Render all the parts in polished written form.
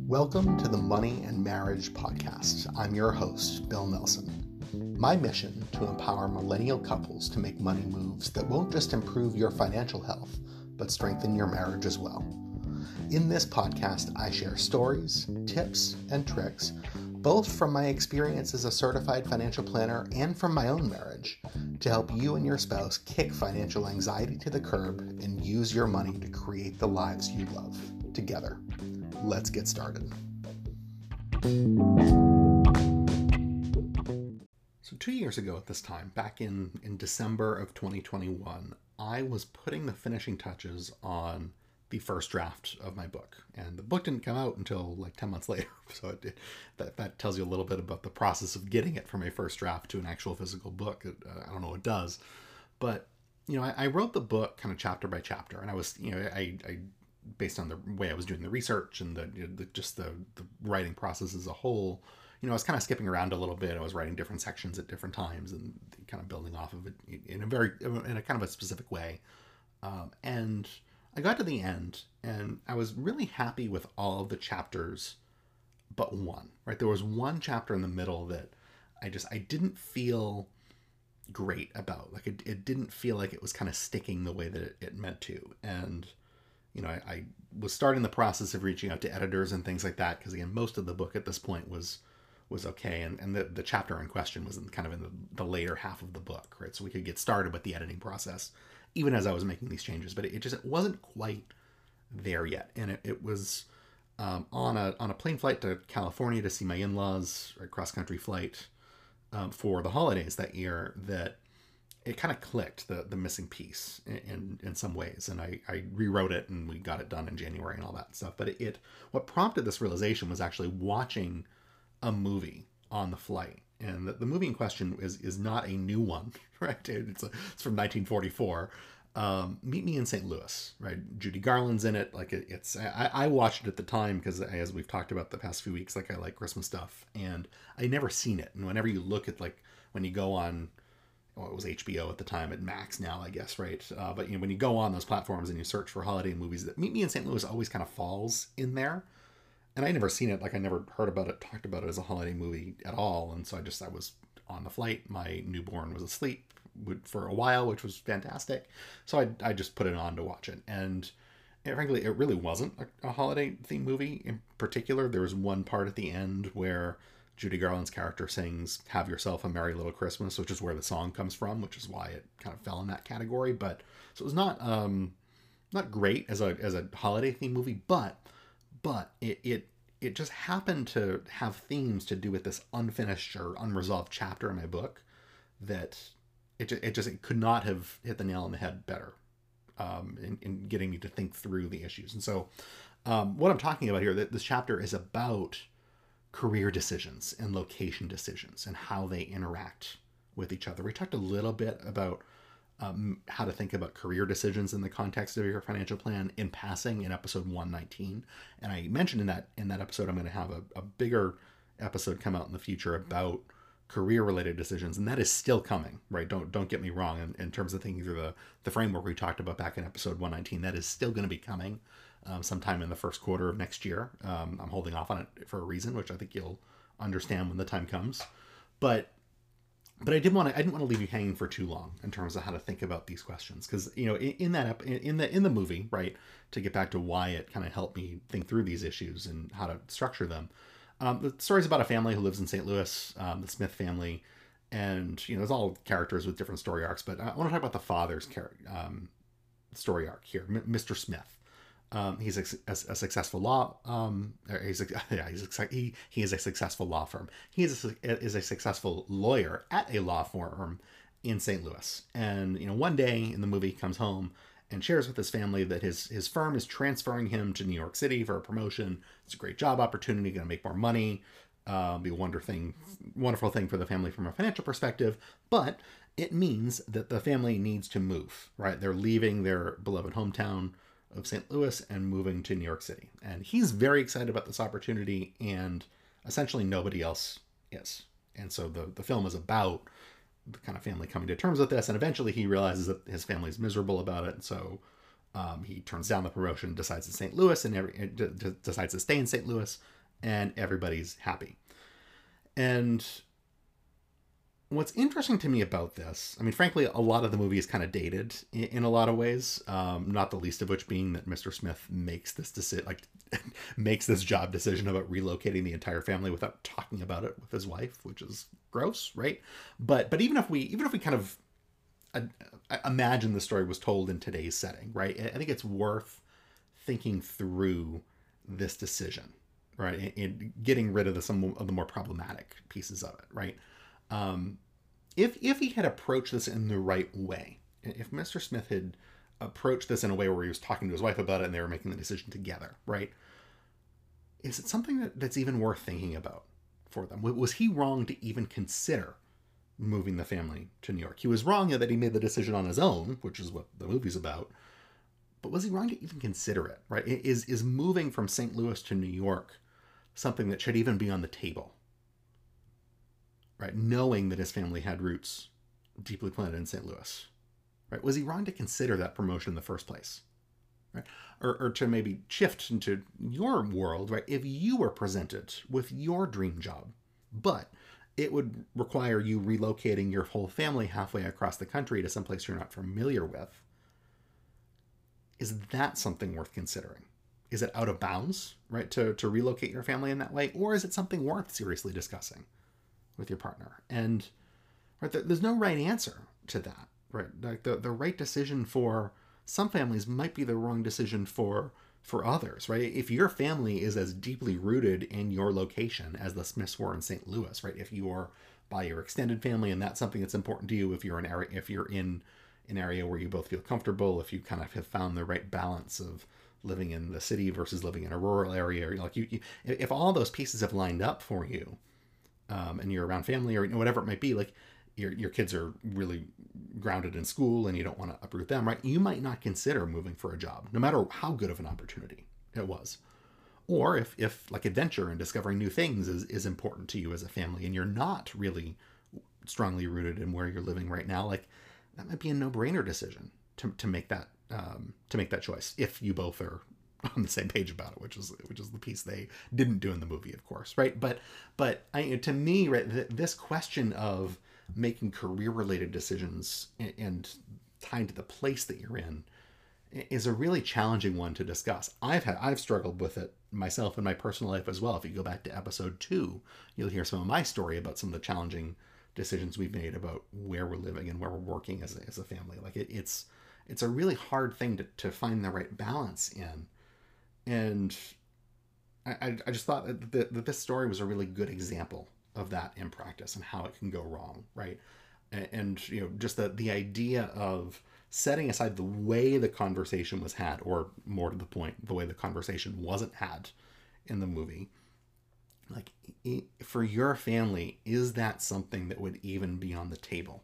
Welcome to the Money and Marriage Podcast. I'm your host, Bill Nelson. My mission to empower millennial couples to make money moves that won't just improve your financial health, but strengthen your marriage as well. In this podcast, I share stories, tips, and tricks, both from my experience as a certified financial planner and from my own marriage, to help you and your spouse kick financial anxiety to the curb and use your money to create the lives you love together. Let's get started. So 2 years ago at this time, back in December of 2021, I was putting the finishing touches on the first draft of my book. And the book didn't come out until like 10 months later. So that tells you a little bit about the process of getting it from a first draft to an actual physical book. I don't know what it does. But, I wrote the book kind of chapter by chapter. And I was, I based on the way I was doing the research and the writing process as a whole, I was kind of skipping around a little bit. I was writing different sections at different times and kind of building off of it in a kind of a specific way. And I got to the end and I was really happy with all of the chapters but one, right? There was one chapter in the middle that I didn't feel great about. Like it didn't feel like it was kind of sticking the way that it meant to. And, I was starting the process of reaching out to editors and things like that. Because again, most of the book at this point was okay. And the chapter in question was in the later half of the book, right? So we could get started with the editing process even as I was making these changes, but it wasn't quite there yet. And it was on a plane flight to California to see my in-laws, a cross-country flight for the holidays that year, that it kind of clicked, the missing piece in some ways. And I rewrote it and we got it done in January and all that stuff. But what prompted this realization was actually watching a movie on the flight. And the movie in question is not a new one, right? It's from 1944. Meet Me in St. Louis, right? Judy Garland's in it. I watched it at the time because, as we've talked about the past few weeks, I like Christmas stuff, and I'd never seen it. And whenever you look at when you go on, it was HBO at the time, at Max now, I guess, right? But when you go on those platforms and you search for holiday movies, that Meet Me in St. Louis always kind of falls in there. And I'd never seen it, I never heard about it, talked about it as a holiday movie at all. And so I was on the flight. My newborn was asleep for a while, which was fantastic. So I just put it on to watch it. And frankly, it really wasn't a holiday themed movie in particular. There was one part at the end where Judy Garland's character sings "Have Yourself a Merry Little Christmas," which is where the song comes from, which is why it kind of fell in that category. But so it was not great as a holiday themed movie, but it just happened to have themes to do with this unfinished or unresolved chapter in my book that it could not have hit the nail on the head better in getting me to think through the issues. And so what I'm talking about here, that this chapter is about career decisions and location decisions and how they interact with each other. We talked a little bit about how to think about career decisions in the context of your financial plan in passing in episode 119. And I mentioned in that episode, I'm going to have a bigger episode come out in the future about career related decisions. And that is still coming, right? Don't get me wrong. In terms of thinking through the framework we talked about back in episode 119, that is still going to be coming sometime in the first quarter of next year. I'm holding off on it for a reason, which I think you'll understand when the time comes. But I didn't want to leave you hanging for too long in terms of how to think about these questions, because in the movie, right, to get back to why it kind of helped me think through these issues and how to structure them. The story's about a family who lives in St. Louis, the Smith family, and there's all characters with different story arcs, but I want to talk about the father's story arc here, Mr. Smith. He's a successful law. He is a successful law firm. He is a successful lawyer at a law firm in St. Louis. And one day in the movie, he comes home and shares with his family that his firm is transferring him to New York City for a promotion. It's a great job opportunity, going to make more money. Be a wonderful thing for the family from a financial perspective. But it means that the family needs to move. Right, they're leaving their beloved hometown of St. Louis and moving to New York City. And he's very excited about this opportunity, and essentially nobody else is. And so the film is about the kind of family coming to terms with this, and eventually he realizes that his family's miserable about it, and so He turns down the promotion, decides to stay in St. Louis, and everybody's happy. And what's interesting to me about this, I mean, frankly, a lot of the movie is kind of dated in a lot of ways, not the least of which being that Mr. Smith makes this decision, like makes this job decision about relocating the entire family without talking about it with his wife, which is gross, right? But even if we kind of imagine the story was told in today's setting, right? I think it's worth thinking through this decision, right? And getting rid of some of the more problematic pieces of it, right? If he had approached this in the right way, if Mr. Smith had approached this in a way where he was talking to his wife about it and they were making the decision together, right? Is it something that's even worth thinking about for them? Was he wrong to even consider moving the family to New York? He was wrong that he made the decision on his own, which is what the movie's about. But was he wrong to even consider it, right? Is moving from St. Louis to New York something that should even be on the table? Right, knowing that his family had roots deeply planted in St. Louis, right? Was he wrong to consider that promotion in the first place, right? Or to maybe shift into your world, right? If you were presented with your dream job, but it would require you relocating your whole family halfway across the country to someplace you're not familiar with, is that something worth considering? Is it out of bounds, right, to relocate your family in that way? Or is it something worth seriously discussing with your partner? And right, there's no right answer to that, right? Like the right decision for some families might be the wrong decision for others, right? If your family is as deeply rooted in your location as the Smiths were in St. Louis, right? If you're by your extended family and that's something that's important to you, if you're in an area where you both feel comfortable, if you kind of have found the right balance of living in the city versus living in a rural area, like if all those pieces have lined up for you, and you're around family or whatever it might be, like your kids are really grounded in school and you don't want to uproot them, right? You might not consider moving for a job, no matter how good of an opportunity it was. Or if like adventure and discovering new things is important to you as a family and you're not really strongly rooted in where you're living right now, like that might be a no-brainer decision to make that choice if you both are on the same page about it, which is the piece they didn't do in the movie, of course, right? But to me, right, this question of making career-related decisions and tied to the place that you're in is a really challenging one to discuss. I've struggled with it myself in my personal life as well. If you go back to episode 2, you'll hear some of my story about some of the challenging decisions we've made about where we're living and where we're working as a family. Like it's a really hard thing to find the right balance in. And I just thought that this story was a really good example of that in practice and how it can go wrong, right? And just the idea of setting aside the way the conversation was had, or more to the point, the way the conversation wasn't had in the movie. Like, for your family, is that something that would even be on the table?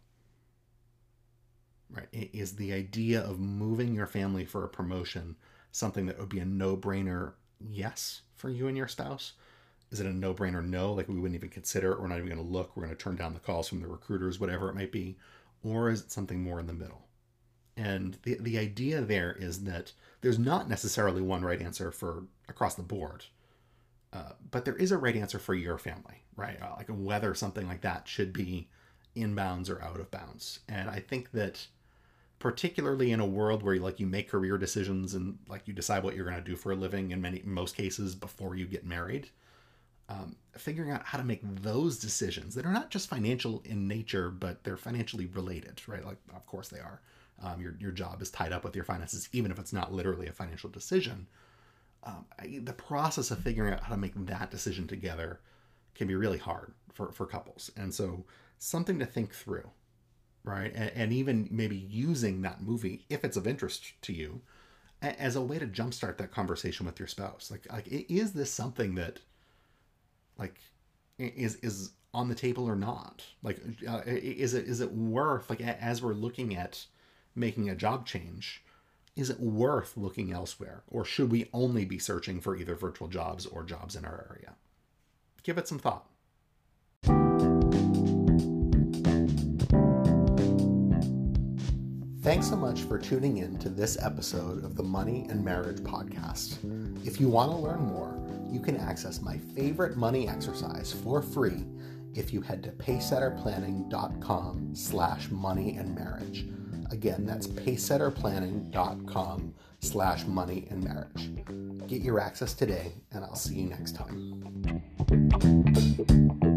Right? Is the idea of moving your family for a promotion something that would be a no-brainer yes for you and your spouse? Is it a no-brainer no? Like we wouldn't even consider it, we're not even going to look, we're going to turn down the calls from the recruiters, whatever it might be? Or is it something more in the middle? And the idea there is that there's not necessarily one right answer for across the board, but there is a right answer for your family, right? Like whether something like that should be in bounds or out of bounds. And I think that particularly in a world where you make career decisions and like you decide what you're going to do for a living in most cases before you get married, figuring out how to make those decisions that are not just financial in nature, but they're financially related, right? Like, of course they are. Your job is tied up with your finances, even if it's not literally a financial decision. The process of figuring out how to make that decision together can be really hard for couples. And so something to think through, right? And even maybe using that movie, if it's of interest to you, as a way to jumpstart that conversation with your spouse. Like is this something that like is on the table or not? Like, is it worth, like, as we're looking at making a job change, is it worth looking elsewhere? Or should we only be searching for either virtual jobs or jobs in our area? Give it some thought. Thanks so much for tuning in to this episode of the Money and Marriage Podcast. If you want to learn more, you can access my favorite money exercise for free if you head to pacesetterplanning.com/moneyandmarriage. Again, that's pacesetterplanning.com/moneyandmarriage. Get your access today, and I'll see you next time.